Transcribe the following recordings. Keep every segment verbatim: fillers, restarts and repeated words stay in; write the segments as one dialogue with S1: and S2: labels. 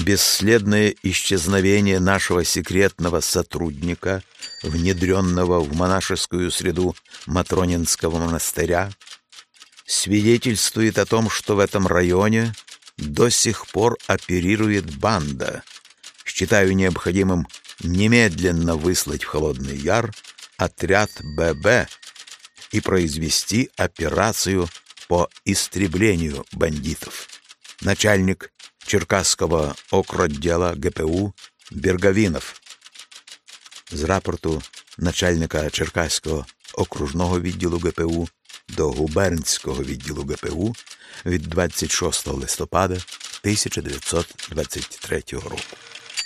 S1: бесследное исчезновение нашего секретного сотрудника, внедренного в монашескую среду Матронинского монастыря, свидетельствует о том, что в этом районе до сих пор оперирует банда. Считаю необходимым немедленно выслать в Холодный Яр отряд ББ и произвести операцию по истреблению бандитов. Начальник Черкаського окротдела ГПУ Берговинов. З рапорту начальника Черкаського окружного відділу ГПУ до губернського відділу ГПУ від двадцять шостого листопада тисяча дев'ятсот двадцять третього року.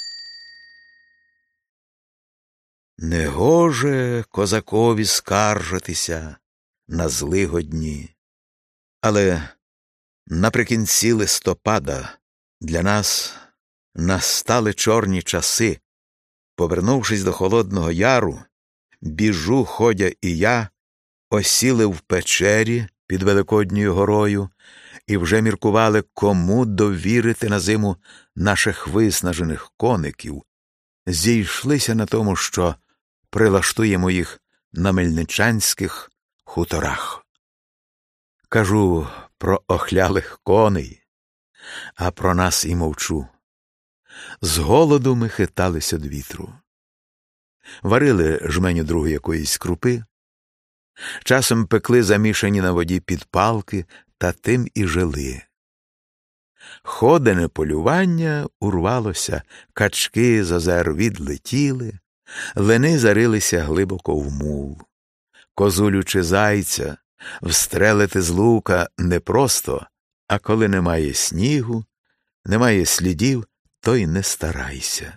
S1: Негоже козакові скаржитися на злигодні, але наприкінці листопада для нас настали чорні часи. Повернувшись до Холодного Яру, Біжу, Ходя і я осіли в печері під Великодньою горою і вже міркували, кому довірити на зиму наших виснажених коників. Зійшлися на тому, що прилаштуємо їх на мельничанських хуторах. Кажу про охлялих коней, а про нас і мовчу. З голоду ми хитались од вітру. Варили жменю другу якоїсь крупи, часом пекли замішані на воді підпалки, та тим і жили. Ходене полювання урвалося, качки з озер відлетіли, лини зарилися глибоко в мул. Козулю чи зайця встрелити з лука не просто, а коли немає снігу, немає слідів, то й не старайся.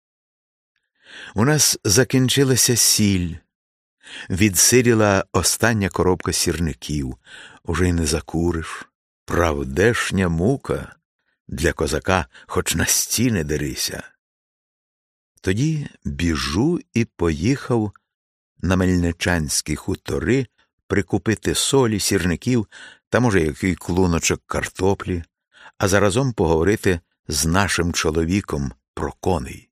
S1: У нас закінчилася сіль, відсиріла остання коробка сірників, уже й не закуриш. Правдешня мука для козака, хоч на стіни дерися. Тоді біжу і поїхав на мельничанські хутори прикупити солі, сірників та, може, який клуночок картоплі, а заразом поговорити з нашим чоловіком про коней.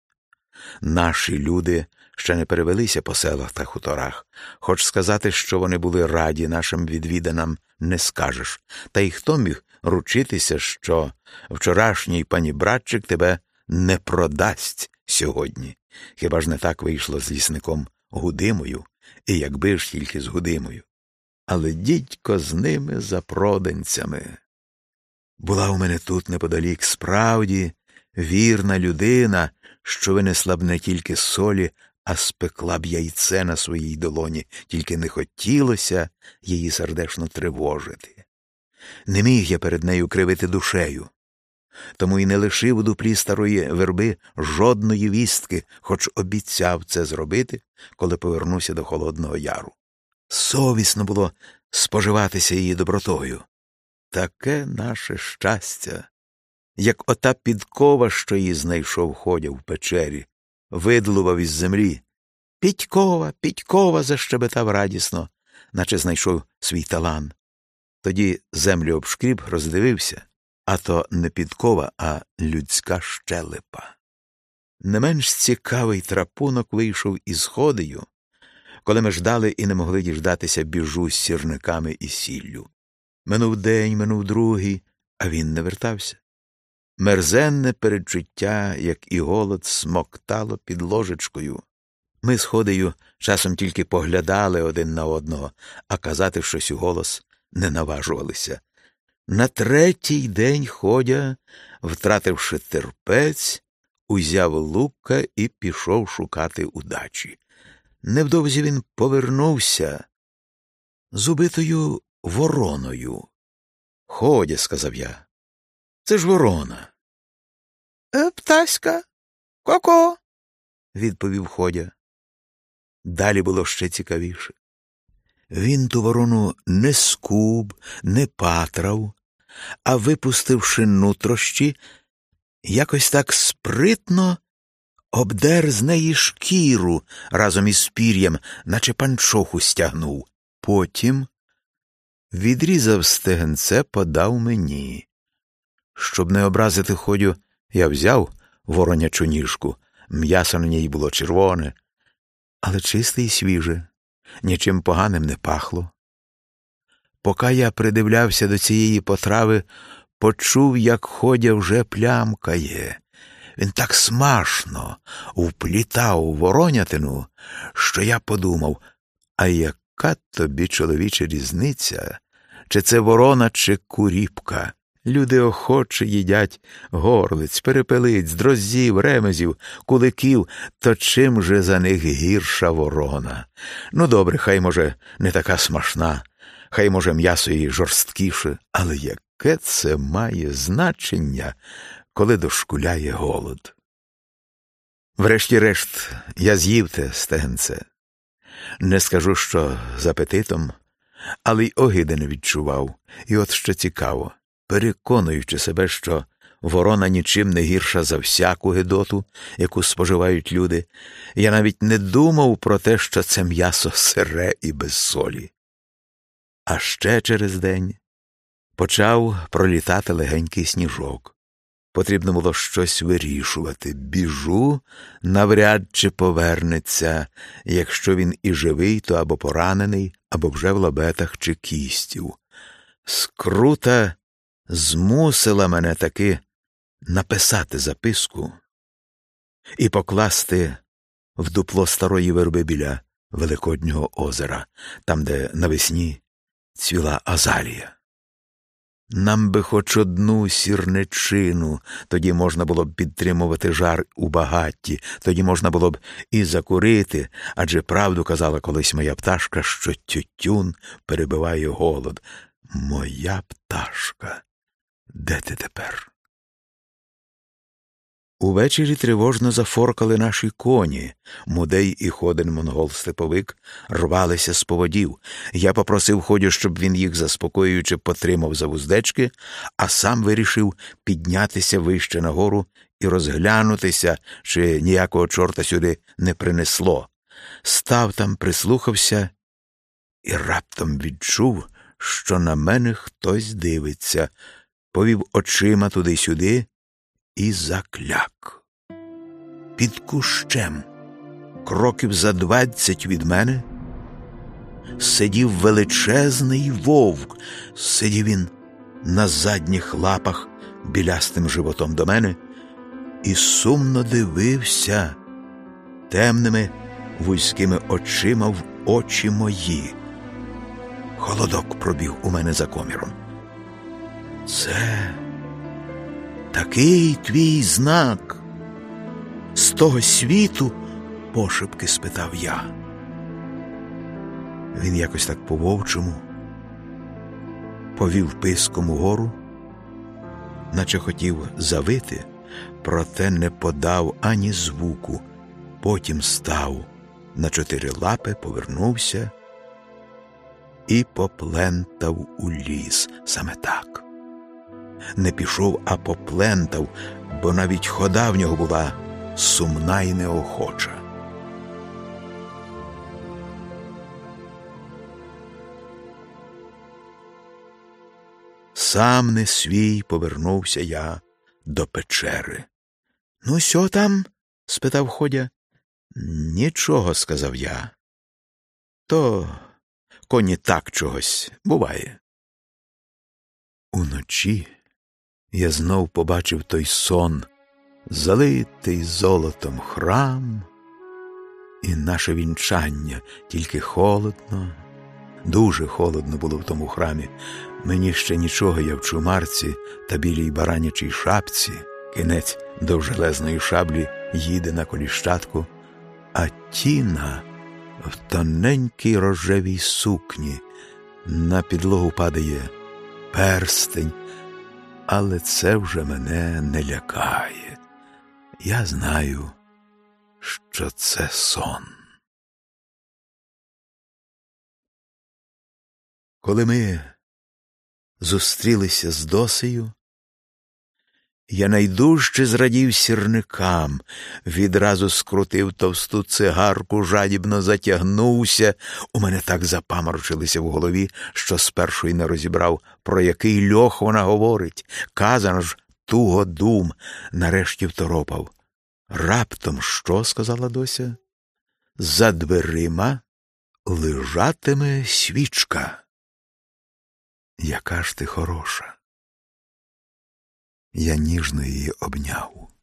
S1: Наші люди ще не перевелися по селах та хуторах, хоч сказати, що вони були раді нашим відвіданам, не скажеш. Та й хто міг ручитися, що вчорашній панібратчик тебе не продасть сьогодні? Хіба ж не так вийшло з лісником Гудимою, і якби ж тільки з Гудимою. Але дідько з ними за проданцями. Була у мене тут неподалік справді вірна людина, що винесла б не тільки солі, а спекла б яйце на своїй долоні, тільки не хотілося її сердечно тривожити. Не міг я перед нею кривити душею, тому й не лишив у дуплі старої верби жодної вістки, хоч обіцяв це зробити, коли повернуся до Холодного Яру. Совісно було споживатися її добротою. Таке наше щастя, як ота підкова, що її знайшов Ходя в печері, видлував із землі. «Підькова, підькова!» защебетав радісно, наче знайшов свій талант. Тоді землю обшкріб, роздивився, а то не підкова, а людська щелепа. Не менш цікавий трапунок вийшов із Ходею, коли ми ждали і не могли діждатися Біжу з сірниками і сіллю. Минув день, минув другий, а він не вертався. Мерзенне передчуття, як і голод, смоктало під ложечкою. Ми з Ходею часом тільки поглядали один на одного, а казати щось у голос не наважувалися. На третій день Ходя, втративши терпець, узяв лука і пішов шукати удачі. Невдовзі він повернувся з убитою вороною. «Ходя», – сказав я, – «це ж ворона». «Е, птаська, ко-ко», – відповів Ходя. Далі було ще цікавіше. Він ту ворону не скуб, не патрав, а, випустивши нутрощі, якось так спритно обдер з неї шкіру разом із пір'ям, наче панчоху стягнув. Потім відрізав стегенце, подав мені. Щоб не образити Ходю, я взяв, воронячу ніжку. М'ясо на ній було червоне, але чисте і свіже, нічим поганим не пахло. Поки я придивлявся до цієї потрави, почув, як Ходя вже плямкає. Він так смачно вплітав воронятину, що я подумав, а яка тобі, чоловіче, різниця? Чи це ворона, чи куріпка? Люди охоче їдять горлиць, перепелиць, дрозів, ремезів, куликів, то чим же за них гірша ворона? Ну, добре, хай, може, не така смачна, хай, може, м'ясо її жорсткіше, але яке це має значення, коли дошкуляє голод? Врешті-решт, я з'їв те стегенце. Не скажу, що з апетитом, але й огиди не відчував. І от що цікаво, переконуючи себе, що ворона нічим не гірша за всяку гидоту, яку споживають люди, я навіть не думав про те, що це м'ясо сире і без солі. А ще через день почав пролітати легенький сніжок. Потрібно було щось вирішувати. Біжу, навряд чи повернеться. Якщо він і живий, то або поранений, або вже в лабетах чи кістів. Скрута змусила мене таки написати записку і покласти в дупло старої верби біля Великоднього озера, там, де навесні цвіла азалія. Нам би хоч одну сірничину, тоді можна було б підтримувати жар у багатті, тоді можна було б і закурити, адже правду казала колись моя пташка, що тютюн перебиває голод. Моя пташка, де ти тепер? Увечері тривожно зафоркали наші коні. Мудей і Ходин монгол-степовик рвалися з поводів. Я попросив Ходю, щоб він їх заспокоюючи потримав за вуздечки, а сам вирішив піднятися вище нагору і розглянутися, чи ніякого чорта сюди не принесло. Став там, прислухався і раптом відчув, що на мене хтось дивиться. Повів очима туди-сюди і закляк. Під кущем, кроків за двадцять від мене, сидів величезний вовк. Сидів він на задніх лапах білястим животом до мене і сумно дивився темними вузькими очима в очі мої. Холодок пробіг у мене за коміром. Це такий твій знак з того світу? Пошепки спитав я. Він якось так по-вовчому повів писком угору, наче хотів завити, проте не подав ані звуку. Потім став на чотири лапи, повернувся і поплентав у ліс. Саме так. Не пішов, а поплентав, бо навіть хода в нього була сумна і неохоча. Сам не свій повернувся я до печери. — Ну, сьо там? — спитав Ходя. — Нічого, — сказав я. — То коні так чогось буває. Уночі я знов побачив той сон, залитий золотом храм і наше вінчання, тільки холодно, дуже холодно було в тому храмі. Мені ще нічого, я в чумарці та білій баранячій шапці, кінець довжелезної шаблі їде на коліщатку, а Тіна в тоненькій рожевій сукні. На підлогу падає перстень, але це вже мене не лякає. Я знаю, що це сон. Коли ми зустрілися з Досею, я найдужче зрадів сірникам, відразу скрутив товсту цигарку, жадібно затягнувся. У мене так запаморочилися в голові, що спершу й не розібрав, про який льох вона говорить. Казано ж, туго дум. Нарешті второпав. Раптом що, сказала Дося? За дверима лежатиме свічка. Яка ж ти хороша. Я ніжно її обняв.